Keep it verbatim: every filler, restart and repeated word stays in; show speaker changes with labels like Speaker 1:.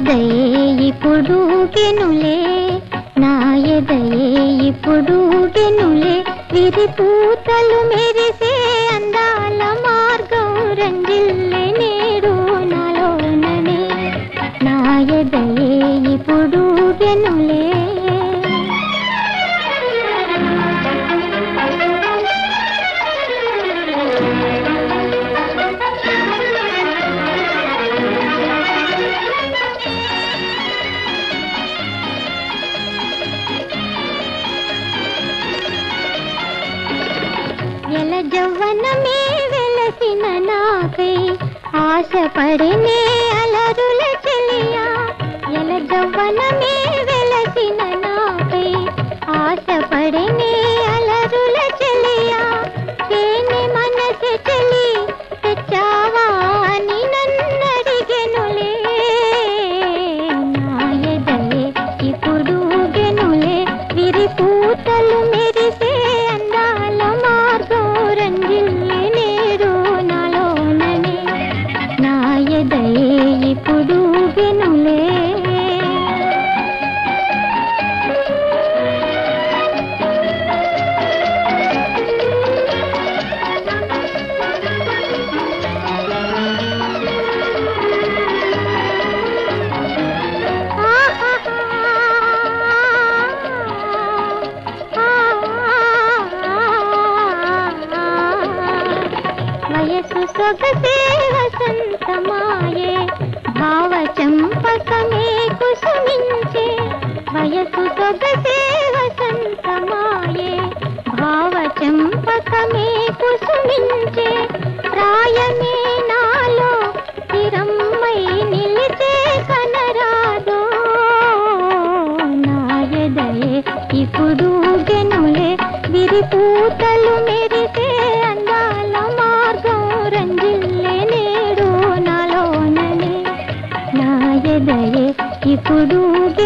Speaker 1: ఎదయే ఇప్పుడు గెనులే నా ఎదయే ఇప్పుడు గెనులే విరి పూతలు మెరిసే అందాల మార్గం రంజిల్లే నేడు నాలోననే నా ఎదయే ఇప్పుడు గెనులే ఎల జవ్వనమే వెలసిన నాకై ఆశపడినే అలరుల చెలియా ఎల జవ్వనమే వెలసిన నాకై ఆశపడినే అలరుల చెలియా తేనె మనసె చెలి తెచ్చావా అని నన్నడిగెనులే నా ఎదయే ఇప్పుడు గెనులే విరి పూతలు మెరిసే అందాల మార్గం రంజిల్లే నేడు నాలోననే నా ఎదయే ఇప్పుడు గెనులే వయసు సొగసే వసంతమాయే భావ చంపకమే కుసుమించే వయసు సొగసే వసంతమాయే భావ చంపకమే కుసుమించే ప్రాయమే నాలో స్థిరమై నిలిచే కనరాదో నా ఎదయే ఇప్పుడు గెనులే విరి పూతలు మెరిసే అందాల మార్గం రంజిల్లే నేడు నాలోననే నా ఎదయే ఇప్పుడు